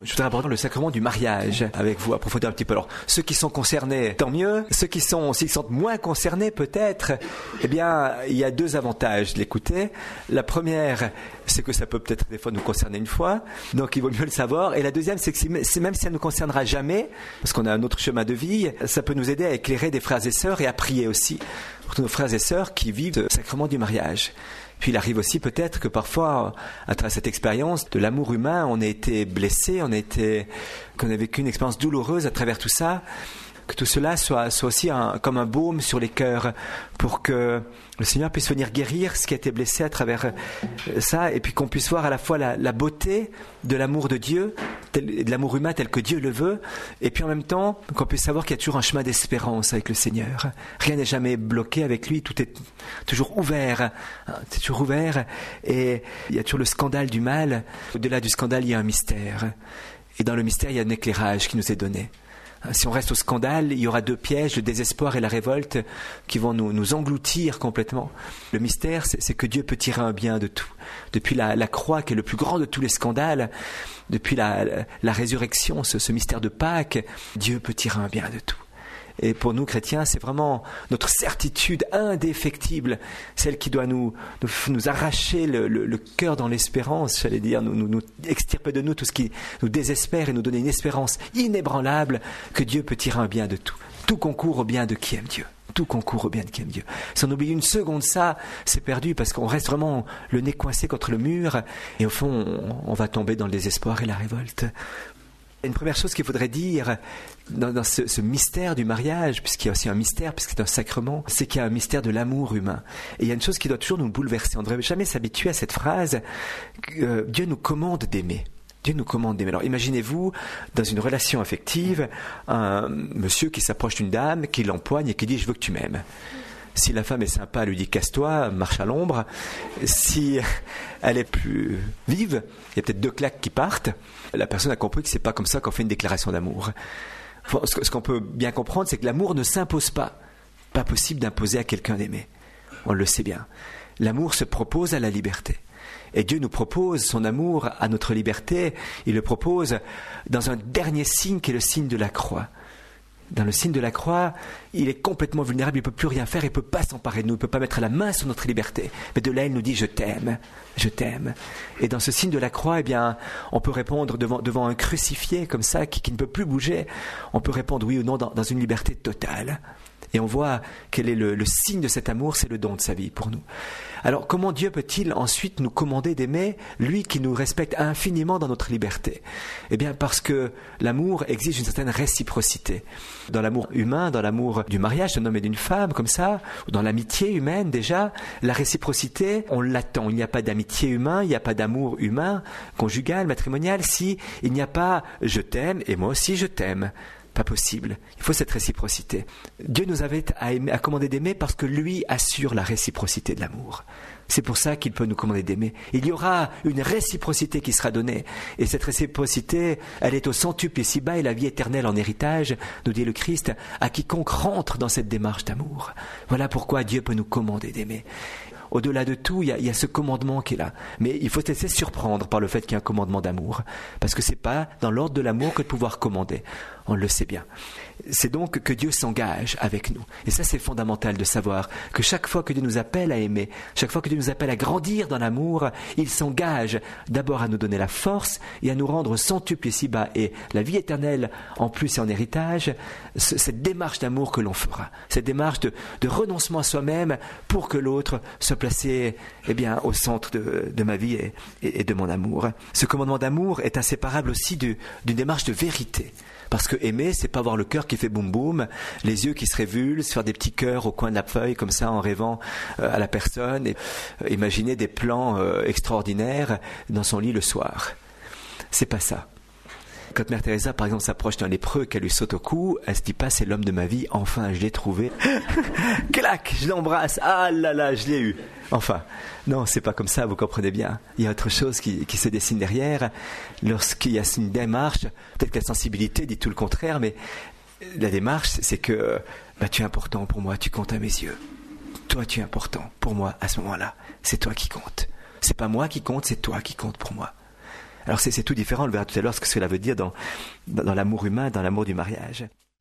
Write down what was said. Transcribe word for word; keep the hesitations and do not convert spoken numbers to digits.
Je voudrais aborder le sacrement du mariage avec vous, approfondir un petit peu. Alors, ceux qui sont concernés, tant mieux. Ceux qui sont, s'ils sont moins concernés, peut-être, eh bien, il y a deux avantages de l'écouter. La première, c'est que ça peut peut-être des fois nous concerner une fois, donc il vaut mieux le savoir. Et la deuxième, c'est que si, c'est même si ça ne nous concernera jamais, parce qu'on a un autre chemin de vie, ça peut nous aider à éclairer des frères et sœurs et à prier aussi pour tous nos frères et sœurs qui vivent le sacrement du mariage. Puis il arrive aussi peut-être que parfois, à travers cette expérience de l'amour humain, on a été blessé, on a été, qu'on a vécu une expérience douloureuse à travers tout ça, que tout cela soit, soit aussi un, comme un baume sur les cœurs pour que le Seigneur puisse venir guérir ce qui a été blessé à travers ça, et puis qu'on puisse voir à la fois la, la beauté de l'amour de Dieu, tel, de l'amour humain tel que Dieu le veut, et puis en même temps qu'on puisse savoir qu'il y a toujours un chemin d'espérance avec le Seigneur. Rien n'est jamais bloqué avec lui, tout est toujours ouvert, c'est toujours ouvert, et il y a toujours le scandale du mal. Au-delà du scandale, il y a un mystère, et dans le mystère, il y a un éclairage qui nous est donné. Si on reste au scandale, il y aura deux pièges, le désespoir et la révolte, qui vont nous, nous engloutir complètement. Le mystère, c'est, c'est que Dieu peut tirer un bien de tout. Depuis la, la croix, qui est le plus grand de tous les scandales, depuis la, la, la résurrection, ce, ce mystère de Pâques, Dieu peut tirer un bien de tout. Et pour nous, chrétiens, c'est vraiment notre certitude indéfectible, celle qui doit nous, nous, nous arracher le, le, le cœur dans l'espérance, j'allais dire, nous, nous, nous extirper de nous tout ce qui nous désespère et nous donner une espérance inébranlable que Dieu peut tirer un bien de tout. Tout concourt au bien de qui aime Dieu. Tout concourt au bien de qui aime Dieu. Si on oublie une seconde ça, c'est perdu parce qu'on reste vraiment le nez coincé contre le mur et au fond, on, on va tomber dans le désespoir et la révolte. Une première chose qu'il faudrait dire dans, dans ce, ce mystère du mariage, puisqu'il y a aussi un mystère, puisque c'est un sacrement, c'est qu'il y a un mystère de l'amour humain. Et il y a une chose qui doit toujours nous bouleverser. On ne devrait jamais s'habituer à cette phrase euh, Dieu nous commande d'aimer. Dieu nous commande d'aimer. Alors imaginez-vous, dans une relation affective, un monsieur qui s'approche d'une dame, qui l'empoigne et qui dit « je veux que tu m'aimes ». Si la femme est sympa, elle lui dit « casse-toi, marche à l'ombre ». Si elle est plus vive, il y a peut-être deux claques qui partent. La personne a compris que ce n'est pas comme ça qu'on fait une déclaration d'amour. Ce qu'on peut bien comprendre, c'est que l'amour ne s'impose pas. Pas possible d'imposer à quelqu'un d'aimer. On le sait bien. L'amour se propose à la liberté. Et Dieu nous propose son amour à notre liberté. Il le propose dans un dernier signe qui est le signe de la croix. Dans le signe de la croix, il est complètement vulnérable, il ne peut plus rien faire, il ne peut pas s'emparer de nous, il ne peut pas mettre la main sur notre liberté. Mais de là, il nous dit « je t'aime, je t'aime ». Et dans ce signe de la croix, eh bien, on peut répondre devant, devant un crucifié comme ça, qui, qui ne peut plus bouger. On peut répondre oui ou non dans, dans une liberté totale. Et on voit quel est le, le signe de cet amour, c'est le don de sa vie pour nous. Alors comment Dieu peut-il ensuite nous commander d'aimer, lui qui nous respecte infiniment dans notre liberté ? Eh bien parce que l'amour exige une certaine réciprocité. Dans l'amour humain, dans l'amour du mariage d'un homme et d'une femme, comme ça, ou dans l'amitié humaine déjà, la réciprocité, on l'attend. Il n'y a pas d'amitié humaine, il n'y a pas d'amour humain, conjugal, matrimonial, si il n'y a pas « je t'aime » et moi aussi je t'aime. Pas possible. Il faut cette réciprocité. Dieu nous avait à, aimer, à commander d'aimer parce que lui assure la réciprocité de l'amour. C'est pour ça qu'il peut nous commander d'aimer. Il y aura une réciprocité qui sera donnée. Et cette réciprocité, elle est au centuple ici-bas et la vie éternelle en héritage, nous dit le Christ, à quiconque rentre dans cette démarche d'amour. Voilà pourquoi Dieu peut nous commander d'aimer. Au-delà de tout, il y, a, il y a ce commandement qui est là. Mais il faut se laisser surprendre par le fait qu'il y a un commandement d'amour. Parce que ce n'est pas dans l'ordre de l'amour que de pouvoir commander. On le sait bien. C'est donc que Dieu s'engage avec nous. Et ça, c'est fondamental de savoir que chaque fois que Dieu nous appelle à aimer, chaque fois que Dieu nous appelle à grandir dans l'amour, il s'engage d'abord à nous donner la force et à nous rendre centuple ici-bas. Et la vie éternelle, en plus et en héritage, cette démarche d'amour que l'on fera. Cette démarche de, de renoncement à soi-même pour que l'autre soit placé eh bien, au centre de, de ma vie et, et, et de mon amour. Ce commandement d'amour est inséparable aussi du, d'une démarche de vérité. Parce que aimer, c'est pas avoir le cœur qui fait boum boum, les yeux qui se révulsent, faire des petits cœurs au coin de la feuille comme ça en rêvant euh, à la personne, et euh, imaginer des plans euh, extraordinaires dans son lit le soir. C'est pas ça. Quand Mère Teresa, par exemple, s'approche d'un lépreux, qu'elle lui saute au cou, elle se dit pas c'est l'homme de ma vie, enfin je l'ai trouvé. Clac, je l'embrasse, ah là là, je l'ai eu. Enfin, non, c'est pas comme ça, vous comprenez bien. Il y a autre chose qui, qui se dessine derrière. Lorsqu'il y a une démarche, peut-être que la sensibilité dit tout le contraire, mais la démarche, c'est que bah, tu es important pour moi, tu comptes à mes yeux. Toi, tu es important pour moi à ce moment-là. C'est toi qui compte. C'est pas moi qui compte, c'est toi qui compte pour moi. Alors c'est, c'est tout différent, on le verra tout à l'heure, ce que cela veut dire dans, dans, dans l'amour humain, dans l'amour du mariage.